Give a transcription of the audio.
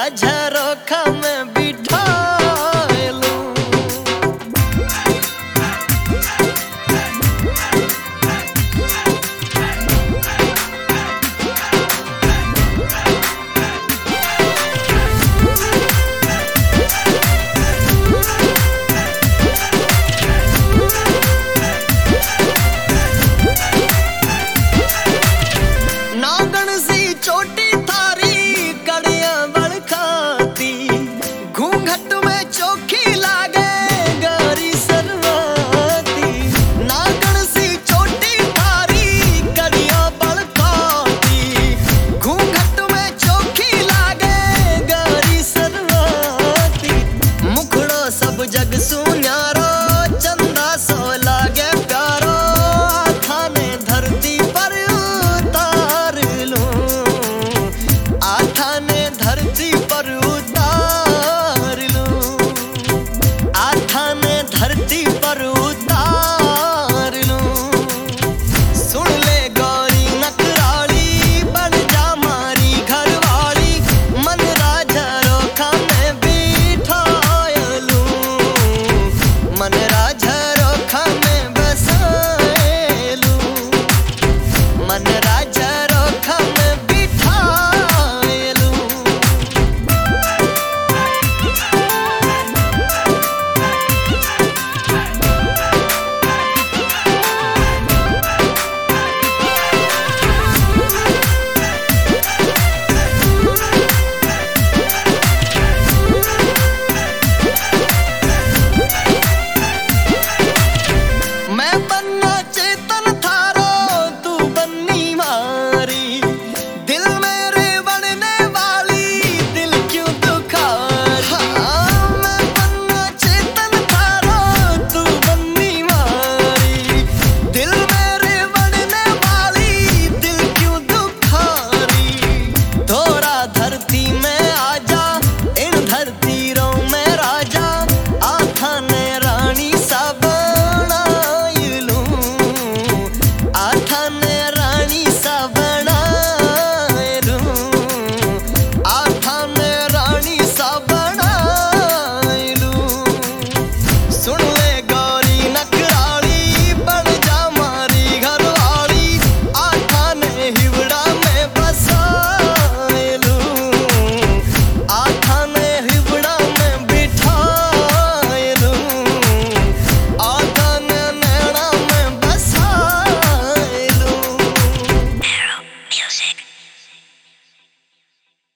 झरोखा में बिठा लूं। नागण सी चोटी थारी कड़ियां बड़खाती, घूंघट में चोखी लागे गौरी सरवाती। नागण सी चोटी थारी कड़ियां बड़खाती, घूंघट में चोखी लागे गौरी सरवाती। मुखड़ो सब जग सुन्यारो चंदा सो लागे प्यारो, थाने धरती पर उतार लूं, आठाने धरती पर उतार लूं, आठाने धरती पर उतार